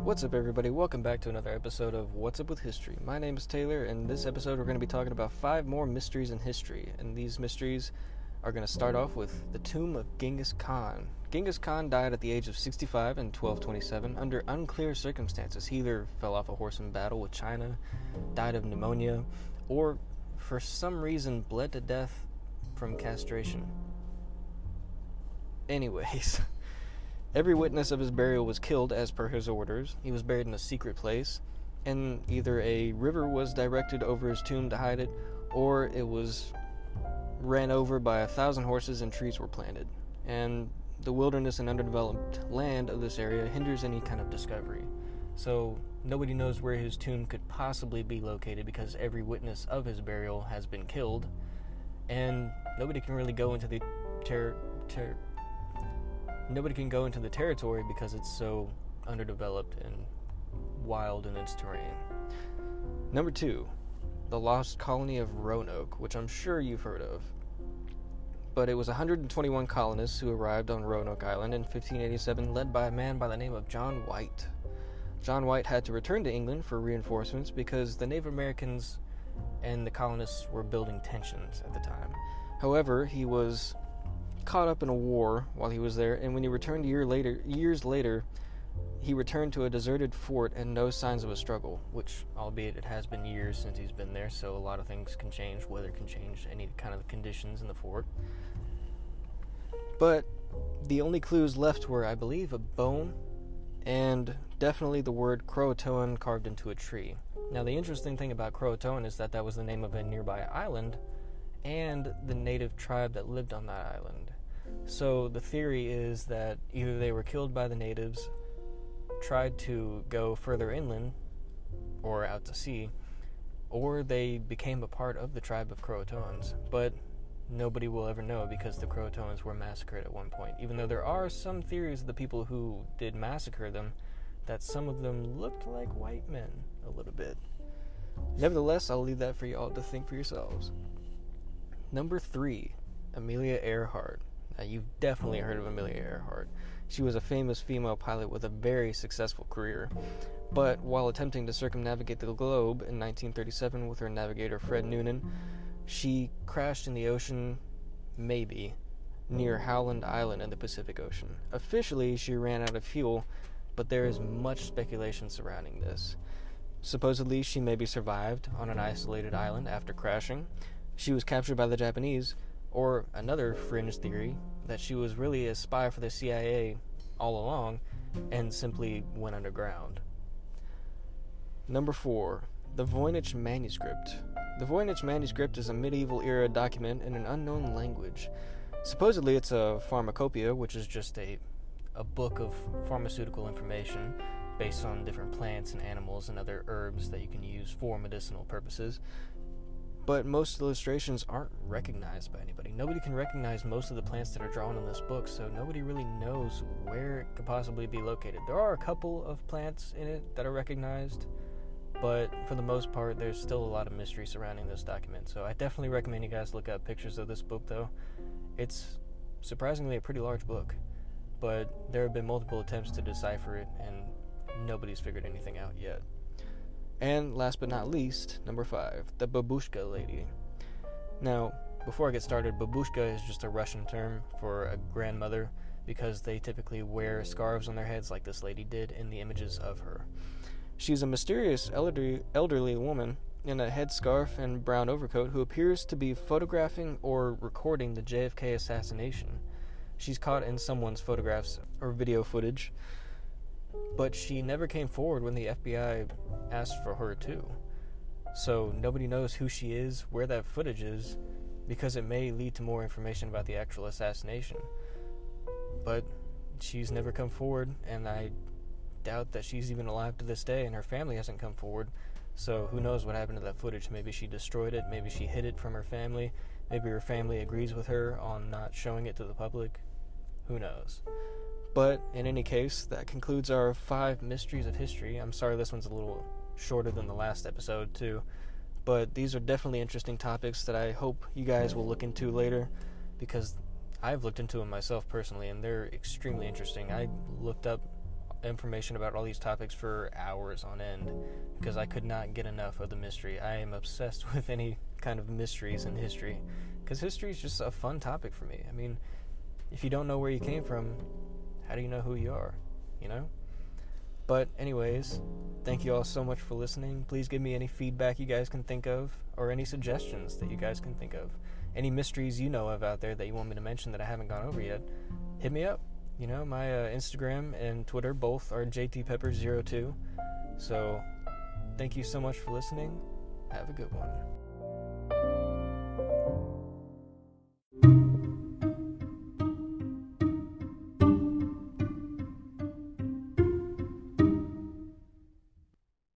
What's up, everybody? Welcome back to another episode of What's Up with History. My name is Taylor, and this episode we're going to be talking about 5 more mysteries in history. And these mysteries are going to start off with the tomb of Genghis Khan. Genghis Khan died at the age of 65 in 1227 under unclear circumstances. He either fell off a horse in battle with China, died of pneumonia, or for some reason bled to death from castration. Anyways, every witness of his burial was killed as per his orders. He was buried in a secret place, and either a river was directed over his tomb to hide it, or it was ran over by 1,000 horses and trees were planted. And the wilderness and underdeveloped land of this area hinders any kind of discovery. So nobody knows where his tomb could possibly be located because every witness of his burial has been killed, and nobody can really go into the territory because it's so underdeveloped and wild in its terrain. Number 2, the lost colony of Roanoke, which I'm sure you've heard of. But it was 121 colonists who arrived on Roanoke Island in 1587, led by a man by the name of John White. John White had to return to England for reinforcements because the Native Americans and the colonists were building tensions at the time. However, he was caught up in a war while he was there, and when he returned years later, he returned to a deserted fort and no signs of a struggle, which, albeit it has been years since he's been there, so a lot of things can change, weather can change, any kind of conditions in the fort. But the only clues left were, I believe, a bone and definitely the word Croatoan carved into a tree. Now, the interesting thing about Croatoan is that was the name of a nearby island and the native tribe that lived on that island. So the theory is that either they were killed by the natives, tried to go further inland or out to sea, or they became a part of the tribe of Croatoans. But nobody will ever know because the Croatoans were massacred at one point. Even though there are some theories of the people who did massacre them, that some of them looked like white men a little bit. Nevertheless, I'll leave that for y'all to think for yourselves. Number 3, Amelia Earhart. Now, you've definitely heard of Amelia Earhart. She was a famous female pilot with a very successful career. But while attempting to circumnavigate the globe in 1937 with her navigator Fred Noonan, she crashed in the ocean, maybe, near Howland Island in the Pacific Ocean. Officially, she ran out of fuel, but there is much speculation surrounding this. Supposedly, she maybe survived on an isolated island after crashing. She was captured by the Japanese, or another fringe theory, that she was really a spy for the CIA all along and simply went underground. Number 4, the Voynich Manuscript. The Voynich Manuscript is a medieval-era document in an unknown language. Supposedly it's a pharmacopoeia, which is just a book of pharmaceutical information based on different plants and animals and other herbs that you can use for medicinal purposes. But most illustrations aren't recognized by anybody. Nobody can recognize most of the plants that are drawn in this book, so nobody really knows where it could possibly be located. There are a couple of plants in it that are recognized, but for the most part, there's still a lot of mystery surrounding this document. So I definitely recommend you guys look up pictures of this book, though. It's surprisingly a pretty large book, but there have been multiple attempts to decipher it, and nobody's figured anything out yet. And last but not least, number 5, the babushka lady. Now, before I get started, babushka is just a Russian term for a grandmother because they typically wear scarves on their heads like this lady did in the images of her. She's a mysterious elderly woman in a headscarf and brown overcoat who appears to be photographing or recording the JFK assassination. She's caught in someone's photographs or video footage, but she never came forward when the FBI asked for her to. So nobody knows who she is, where that footage is, because it may lead to more information about the actual assassination. But she's never come forward, and I doubt that she's even alive to this day, and her family hasn't come forward. So who knows what happened to that footage? Maybe she destroyed it, maybe she hid it from her family, maybe her family agrees with her on not showing it to the public. Who knows? But in any case, that concludes our 5 mysteries of history. I'm sorry this one's a little shorter than the last episode too, but these are definitely interesting topics that I hope you guys will look into later, because I've looked into them myself personally, and they're extremely interesting. I looked up information about all these topics for hours on end because I could not get enough of the mystery. I am obsessed with any kind of mysteries in history because history is just a fun topic for me. I mean, if you don't know where you came from, how do you know who you are, you know? But anyways, thank you all so much for listening. Please give me any feedback you guys can think of or any suggestions that you guys can think of. Any mysteries you know of out there that you want me to mention that I haven't gone over yet, hit me up. You know, my Instagram and Twitter both are JTPepper02. So, thank you so much for listening. Have a good one.